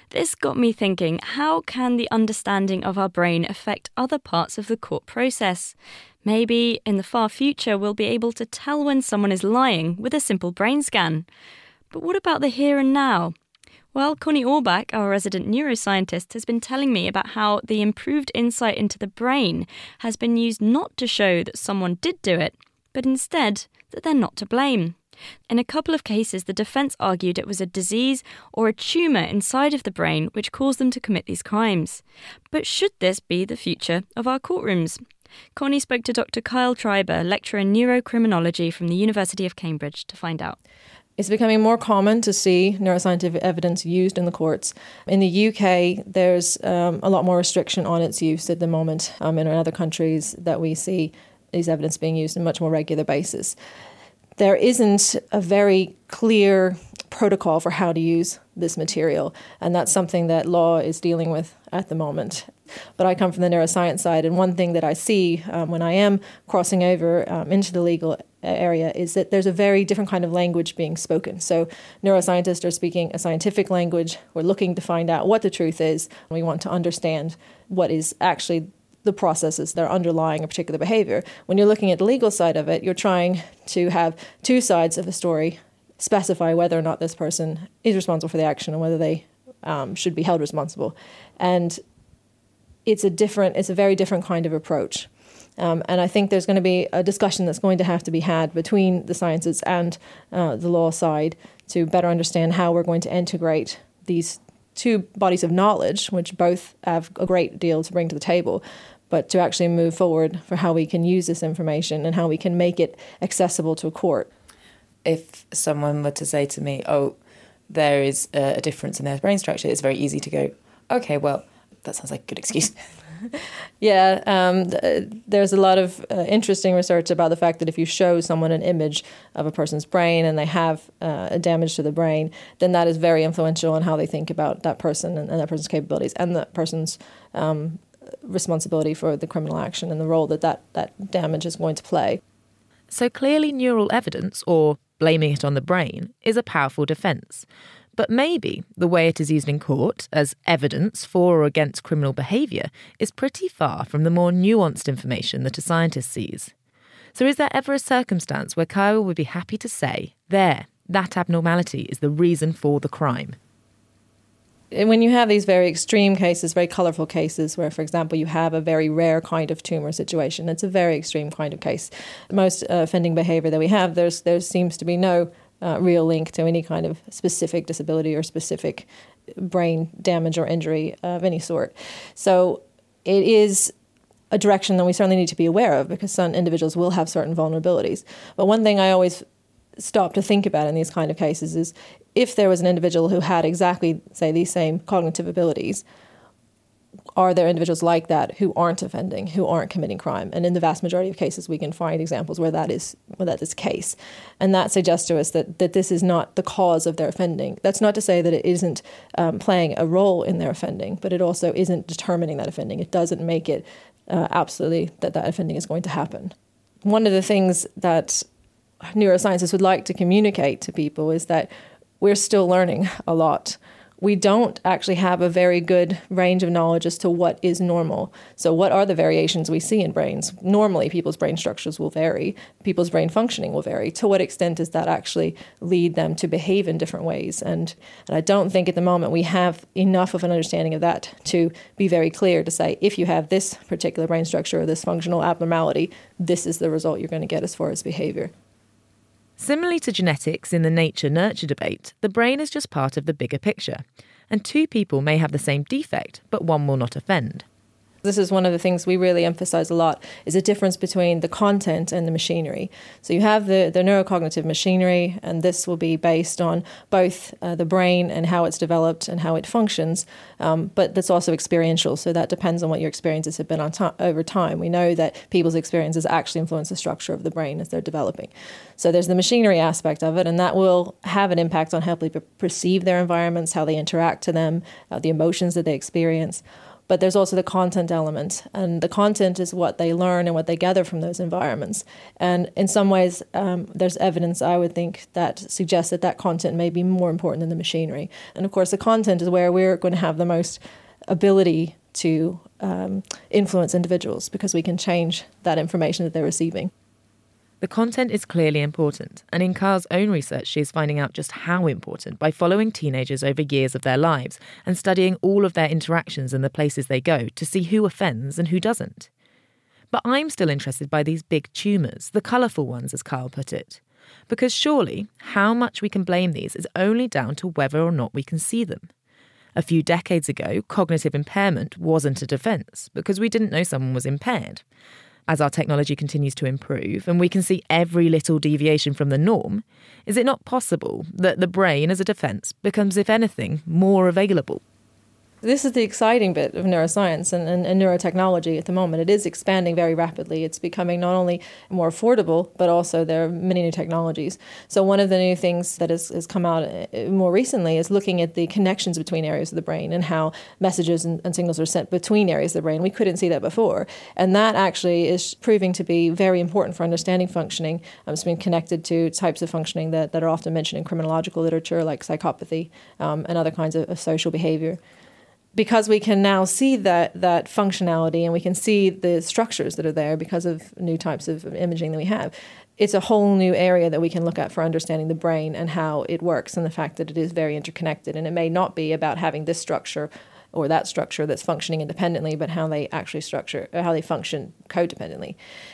This got me thinking, how can the understanding of our brain affect other parts of the court process? Maybe in the far future we'll be able to tell when someone is lying with a simple brain scan. But what about the here and now? Well, Connie Orbach, our resident neuroscientist, has been telling me about how the improved insight into the brain has been used not to show that someone did do it, but instead that they're not to blame. In a couple of cases, the defence argued it was a disease or a tumour inside of the brain which caused them to commit these crimes. But should this be the future of our courtrooms? Connie spoke to Dr. Kyle Treiber, lecturer in neurocriminology from the University of Cambridge, to find out. It's becoming more common to see neuroscientific evidence used in the courts. In the UK, there's a lot more restriction on its use at the moment. In other countries that we see these evidence being used on a much more regular basis. There isn't a very clear protocol for how to use this material, and that's something that law is dealing with at the moment. But I come from the neuroscience side, and one thing that I see when I am crossing over into the legal area is that there's a very different kind of language being spoken. So neuroscientists are speaking a scientific language. We're looking to find out what the truth is. We want to understand what is actually the processes that are underlying a particular behavior. When you're looking at the legal side of it, you're trying to have two sides of a story specify whether or not this person is responsible for the action and whether they should be held responsible. And it's a very different kind of approach. And I think there's going to be a discussion that's going to have to be had between the sciences and the law side to better understand how we're going to integrate these two bodies of knowledge, which both have a great deal to bring to the table, but to actually move forward for how we can use this information and how we can make it accessible to a court. If someone were to say to me, oh, there is a difference in their brain structure, it's very easy to go, okay, well, that sounds like a good excuse. Yeah, there's a lot of interesting research about the fact that if you show someone an image of a person's brain and they have a damage to the brain, then that is very influential on how they think about that person and that person's capabilities and that person's responsibility for the criminal action and the role that damage is going to play. So clearly neural evidence, or blaming it on the brain, is a powerful defence. But maybe the way it is used in court as evidence for or against criminal behaviour is pretty far from the more nuanced information that a scientist sees. So is there ever a circumstance where Kyle would be happy to say, that abnormality is the reason for the crime? When you have these very extreme cases, very colourful cases, where, for example, you have a very rare kind of tumour situation, it's a very extreme kind of case. Most offending behaviour that we have, there seems to be no real link to any kind of specific disability or specific brain damage or injury of any sort. So it is a direction that we certainly need to be aware of, because some individuals will have certain vulnerabilities. But one thing I always stop to think about in these kind of cases is, if there was an individual who had exactly, say, these same cognitive abilities, are there individuals like that who aren't offending, who aren't committing crime? And in the vast majority of cases, we can find examples where that is the case. And that suggests to us that this is not the cause of their offending. That's not to say that it isn't playing a role in their offending, but it also isn't determining that offending. It doesn't make it absolutely that offending is going to happen. One of the things that neuroscientists would like to communicate to people is that we're still learning a lot. We don't actually have a very good range of knowledge as to what is normal. So what are the variations we see in brains? Normally, people's brain structures will vary. People's brain functioning will vary. To what extent does that actually lead them to behave in different ways? And I don't think at the moment we have enough of an understanding of that to be very clear to say, if you have this particular brain structure or this functional abnormality, this is the result you're going to get as far as behavior. Similarly to genetics in the nature-nurture debate, the brain is just part of the bigger picture, and two people may have the same defect, but one will not offend. This is one of the things we really emphasize a lot, is a difference between the content and the machinery. So you have the neurocognitive machinery, and this will be based on both the brain and how it's developed and how it functions, but that's also experiential, so that depends on what your experiences have been over time. We know that people's experiences actually influence the structure of the brain as they're developing. So there's the machinery aspect of it, and that will have an impact on how people perceive their environments, how they interact to them, the emotions that they experience. But there's also the content element, and the content is what they learn and what they gather from those environments. And in some ways, there's evidence, I would think, that suggests that content may be more important than the machinery. And of course, the content is where we're going to have the most ability to influence individuals, because we can change that information that they're receiving. The content is clearly important, and in Carr's own research, she is finding out just how important by following teenagers over years of their lives and studying all of their interactions and the places they go to see who offends and who doesn't. But I'm still interested by these big tumours, the colourful ones, as Carr put it. Because surely, how much we can blame these is only down to whether or not we can see them. A few decades ago, cognitive impairment wasn't a defence because we didn't know someone was impaired. As our technology continues to improve and we can see every little deviation from the norm, is it not possible that the brain as a defence becomes, if anything, more available? This is the exciting bit of neuroscience and neurotechnology at the moment. It is expanding very rapidly. It's becoming not only more affordable, but also there are many new technologies. So one of the new things that has come out more recently is looking at the connections between areas of the brain and how messages and signals are sent between areas of the brain. We couldn't see that before. And that actually is proving to be very important for understanding functioning. It's been connected to types of functioning that are often mentioned in criminological literature, like psychopathy and other kinds of social behavior. Because we can now see that functionality and we can see the structures that are there because of new types of imaging that we have, it's a whole new area that we can look at for understanding the brain and how it works, and the fact that it is very interconnected. And it may not be about having this structure or that structure that's functioning independently, but how they actually how they function codependently.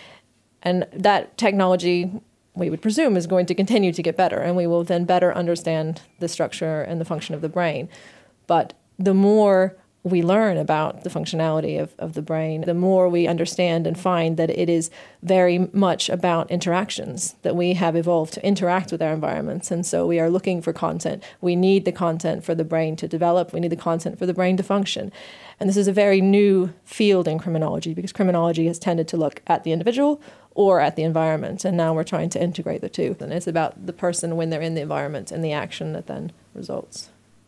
And that technology, we would presume, is going to continue to get better, and we will then better understand the structure and the function of the brain. But the more we learn about the functionality of the brain, the more we understand and find that it is very much about interactions, that we have evolved to interact with our environments. And so we are looking for content. We need the content for the brain to develop. We need the content for the brain to function. And this is a very new field in criminology, because criminology has tended to look at the individual or at the environment. And now we're trying to integrate the two. And it's about the person when they're in the environment and the action that then results.